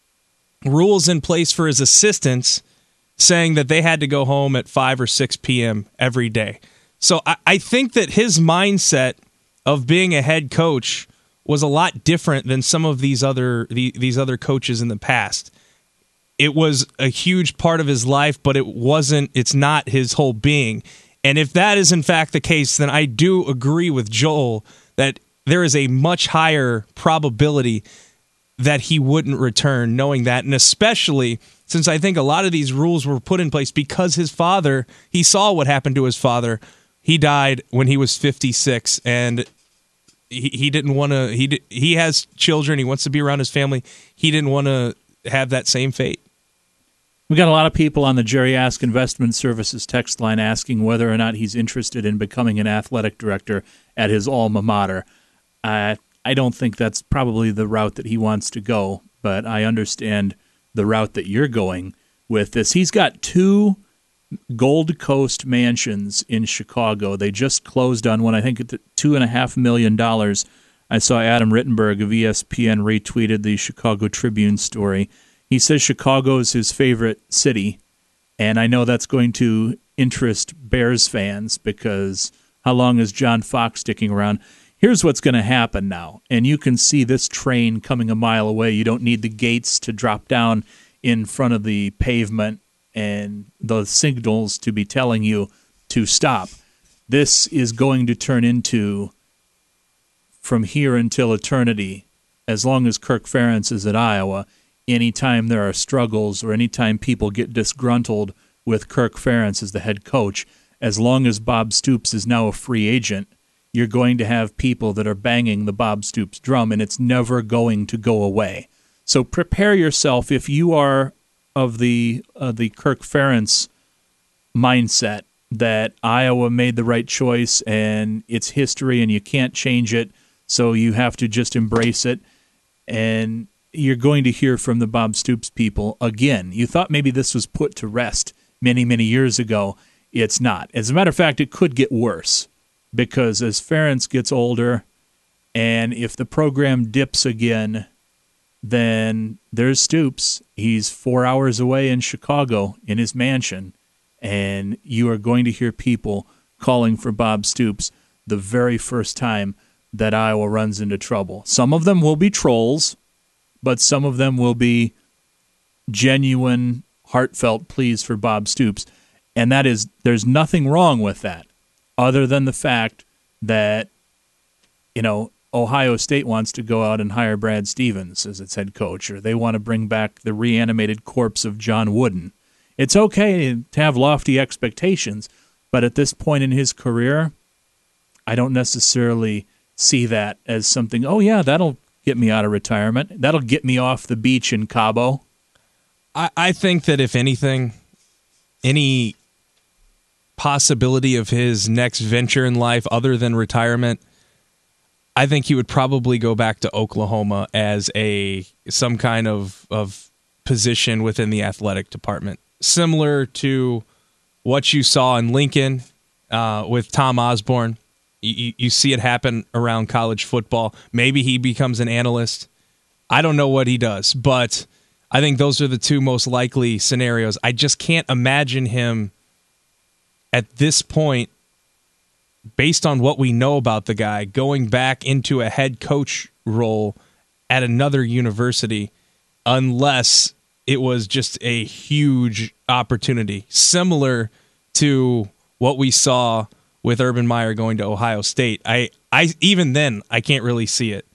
rules in place for his assistants saying that they had to go home at five or six p.m. every day. So I, I think that his mindset of being a head coach was a lot different than some of these other the, these other coaches in the past. It was a huge part of his life, but it wasn't, it's not his whole being. And if that is in fact the case, then I do agree with Joel that there is a much higher probability that he wouldn't return knowing that. And especially since I think a lot of these rules were put in place because his father, he saw what happened to his father. He died when he was fifty-six, and he, he didn't want to, he, he has children, he wants to be around his family. He didn't want to have that same fate. We got a lot of people on the Jerry Ask Investment Services text line asking whether or not he's interested in becoming an athletic director at his alma mater. I I don't think that's probably the route that he wants to go, but I understand the route that you're going with this. He's got two Gold Coast mansions in Chicago. They just closed on one, I think, at two and a half million dollars. I saw Adam Rittenberg of E S P N retweeted the Chicago Tribune story. He says Chicago is his favorite city, and I know that's going to interest Bears fans because how long is John Fox sticking around? Here's what's going to happen now, and you can see this train coming a mile away. You don't need the gates to drop down in front of the pavement and the signals to be telling you to stop. This is going to turn into, from here until eternity, as long as Kirk Ferentz is at Iowa, anytime there are struggles or anytime people get disgruntled with Kirk Ferentz as the head coach, as long as Bob Stoops is now a free agent, you're going to have people that are banging the Bob Stoops drum, and it's never going to go away. So prepare yourself if you are of the uh, the Kirk Ferentz mindset that Iowa made the right choice and it's history and you can't change it, so you have to just embrace it. And you're going to hear from the Bob Stoops people again. You thought maybe this was put to rest many, many years ago. It's not. As a matter of fact, it could get worse because as Ferentz gets older and if the program dips again, then there's Stoops. He's four hours away in Chicago in his mansion, and you are going to hear people calling for Bob Stoops the very first time that Iowa runs into trouble. Some of them will be trolls, but some of them will be genuine, heartfelt pleas for Bob Stoops. And that is, there's nothing wrong with that, other than the fact that, you know, Ohio State wants to go out and hire Brad Stevens as its head coach, or they want to bring back the reanimated corpse of John Wooden. It's okay to have lofty expectations, but at this point in his career, I don't necessarily see that as something, oh yeah, that'll get me out of retirement. That'll get me off the beach in Cabo. I, I think that if anything, any possibility of his next venture in life other than retirement, I think he would probably go back to Oklahoma as a some kind of, of position within the athletic department, similar to what you saw in Lincoln uh, with Tom Osborne. You, you see it happen around college football. Maybe he becomes an analyst. I don't know what he does, but I think those are the two most likely scenarios. I just can't imagine him at this point, based on what we know about the guy, going back into a head coach role at another university unless it was just a huge opportunity, similar to what we saw with Urban Meyer going to Ohio State. I, I even then, I can't really see it.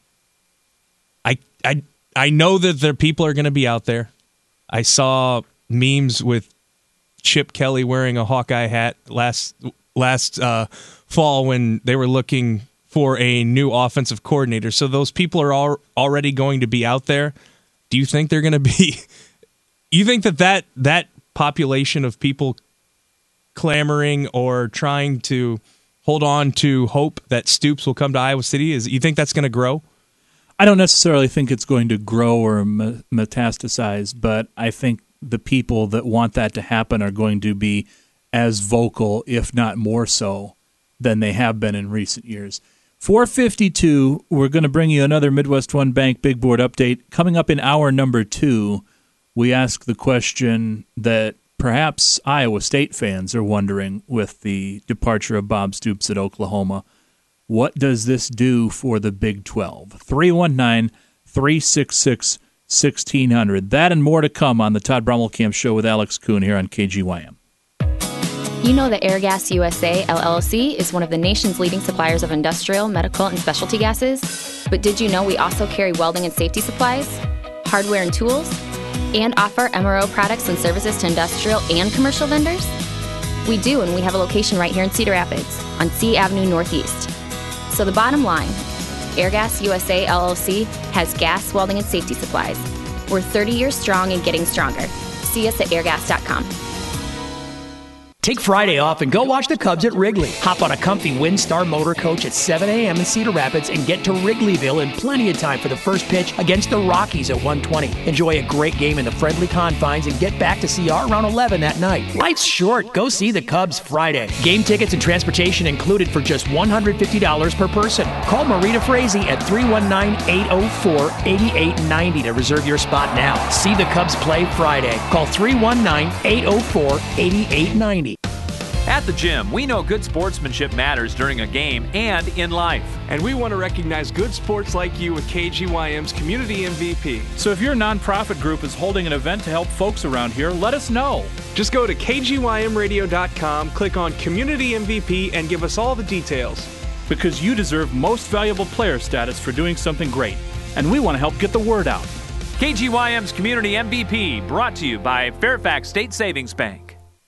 I, I, I know that there people are going to be out there. I saw memes with Chip Kelly wearing a Hawkeye hat last last uh, fall when they were looking for a new offensive coordinator. So those people are all already going to be out there. Do you think they're going to be? You think that, that that population of people clamoring or trying to hold on to hope that Stoops will come to Iowa City, is you think that's going to grow? I don't necessarily think it's going to grow or metastasize, but I think the people that want that to happen are going to be as vocal, if not more so, than they have been in recent years. four fifty-two, we're going to bring you another Midwest One Bank Big Board update. Coming up in hour number two, we ask the question that perhaps Iowa State fans are wondering with the departure of Bob Stoops at Oklahoma. What does this do for the Big twelve? three one nine, three six six, one six zero zero. That and more to come on the Todd Brummelkamp Show with Alex Kuhn here on K G Y M. You know that Airgas U S A, L L C, is one of the nation's leading suppliers of industrial, medical, and specialty gases. But did you know we also carry welding and safety supplies, hardware and tools, and offer M R O products and services to industrial and commercial vendors? We do, and we have a location right here in Cedar Rapids on C Avenue Northeast. So the bottom line, Airgas U S A, L L C has gas, welding, and safety supplies. We're thirty years strong and getting stronger. See us at airgas dot com. Take Friday off and go watch the Cubs at Wrigley. Hop on a comfy WinStar motor coach at seven a.m. in Cedar Rapids and get to Wrigleyville in plenty of time for the first pitch against the Rockies at one twenty. Enjoy a great game in the friendly confines and get back to C R around eleven that night. Life's short. Go see the Cubs Friday. Game tickets and transportation included for just one hundred fifty dollars per person. Call Marita Frazee at three one nine, eight oh four, eight eight nine oh to reserve your spot now. See the Cubs play Friday. Call three one nine, eight oh four, eight eight nine oh. At the gym, we know good sportsmanship matters during a game and in life. And we want to recognize good sports like you with K G Y M's Community M V P. So if your nonprofit group is holding an event to help folks around here, let us know. Just go to K G Y M radio dot com, click on Community M V P, and give us all the details. Because you deserve most valuable player status for doing something great. And we want to help get the word out. K G Y M's Community M V P, brought to you by Fairfax State Savings Bank.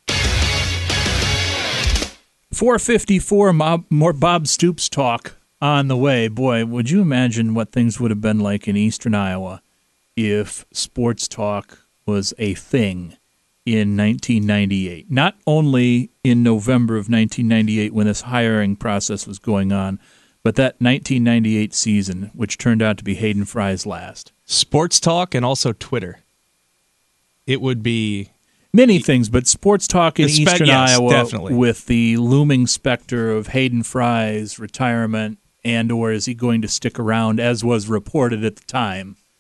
four fifty-four, more Bob Stoops talk on the way. Boy, would you imagine what things would have been like in eastern Iowa if sports talk was a thing in nineteen ninety-eight. Not only in November of nineteen ninety-eight when this hiring process was going on, but that nineteen ninety-eight season, which turned out to be Hayden Fry's last. Sports talk and also Twitter. It would be... Many things, but sports talk in Spe- eastern yes, Iowa definitely. With the looming specter of Hayden Fry's retirement and or is he going to stick around, as was reported at the time,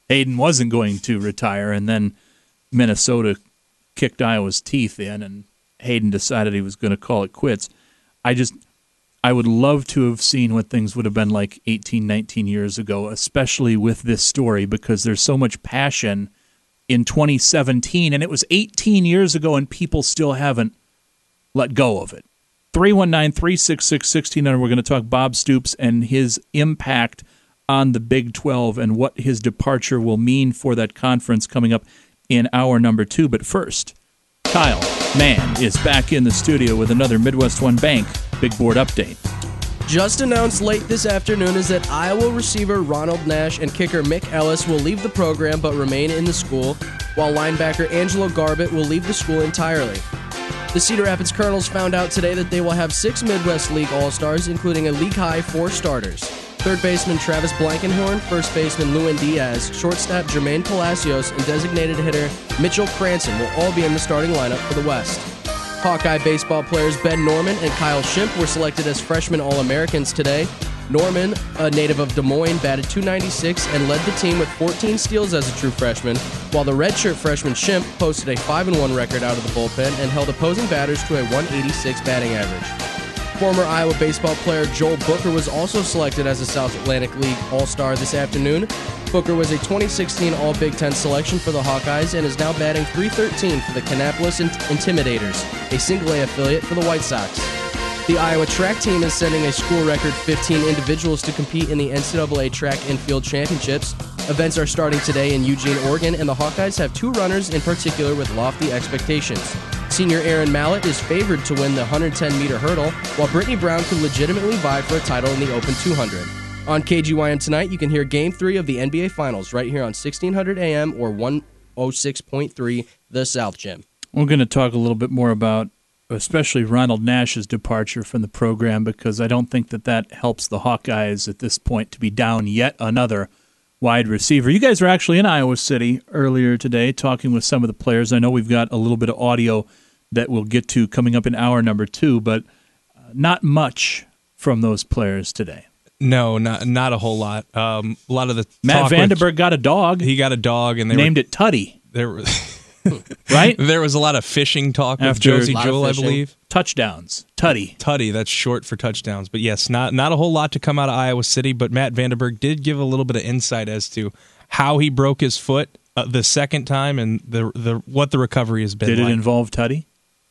Hayden wasn't going to retire, and then Minnesota kicked Iowa's teeth in, and Hayden decided he was going to call it quits. I just, I would love to have seen what things would have been like eighteen, nineteen years ago, especially with this story, because there's so much passion in twenty seventeen, and it was eighteen years ago, and people still haven't let go of it. three one nine, three six six, one six zero zero. We're going to talk Bob Stoops and his impact on the Big twelve and what his departure will mean for that conference coming up in hour number two. But first, Kyle Mann is back in the studio with another Midwest One Bank Big Board update. Just announced late this afternoon is that Iowa receiver Ronald Nash and kicker Mick Ellis will leave the program but remain in the school, while linebacker Angelo Garbett will leave the school entirely. The Cedar Rapids Colonels found out today that they will have six Midwest League All-Stars, including a league-high four starters. Third baseman Travis Blankenhorn, first baseman Lewin Diaz, shortstop Jermaine Palacios, and designated hitter Mitchell Cranston will all be in the starting lineup for the West. Hawkeye baseball players Ben Norman and Kyle Schimpf were selected as freshman All-Americans today. Norman, a native of Des Moines, batted two ninety-six and led the team with fourteen steals as a true freshman, while the redshirt freshman Schimpf posted a five and one record out of the bullpen and held opposing batters to a one eighty-six batting average. Former Iowa baseball player Joel Booker was also selected as a South Atlantic League All-Star this afternoon. Booker was a twenty sixteen All-Big Ten selection for the Hawkeyes and is now batting three thirteen for the Kannapolis Intimidators, a single-A affiliate for the White Sox. The Iowa track team is sending a school record fifteen individuals to compete in the N C double A Track and Field Championships. Events are starting today in Eugene, Oregon, and the Hawkeyes have two runners in particular with lofty expectations. Senior Aaron Mallett is favored to win the one hundred ten meter hurdle, while Brittany Brown could legitimately vie for a title in the Open two hundred. On K G Y M tonight, you can hear Game three of the N B A Finals right here on sixteen hundred A M or one oh six point three The South Gym. We're going to talk a little bit more about especially Ronald Nash's departure from the program, because I don't think that that helps the Hawkeyes at this point to be down yet another wide receiver. You guys were actually in Iowa City earlier today talking with some of the players. I know we've got a little bit of audio that we'll get to coming up in hour number two, but not much from those players today. No, not not a whole lot. Um, a lot of the Matt Vandenberg got a dog. He got a dog, and they named were, it Tutty. There were right. There was a lot of fishing talk with After Josie Jewell, I believe. Touchdowns, Tutty. Tutty. That's short for touchdowns. But yes, not not a whole lot to come out of Iowa City. But Matt Vandenberg did give a little bit of insight as to how he broke his foot uh, the second time and the the what the recovery has been. Did like. it involve Tutty?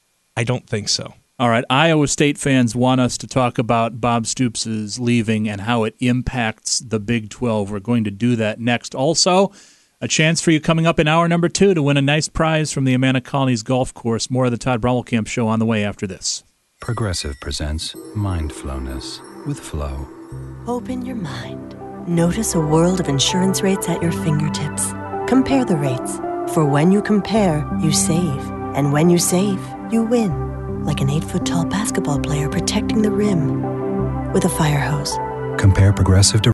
I don't think so. All right, Iowa State fans want us to talk about Bob Stoops' leaving and how it impacts the Big twelve. We're going to do that next. Also, a chance for you coming up in hour number two to win a nice prize from the Amana Colonies Golf Course. More of the Todd Brommelkamp Show on the way after this. Progressive presents Mindfulness with Flow. Open your mind. Notice a world of insurance rates at your fingertips. Compare the rates. For when you compare, you save. And when you save, you win. Like an eight-foot-tall basketball player protecting the rim with a fire hose. Compare Progressive to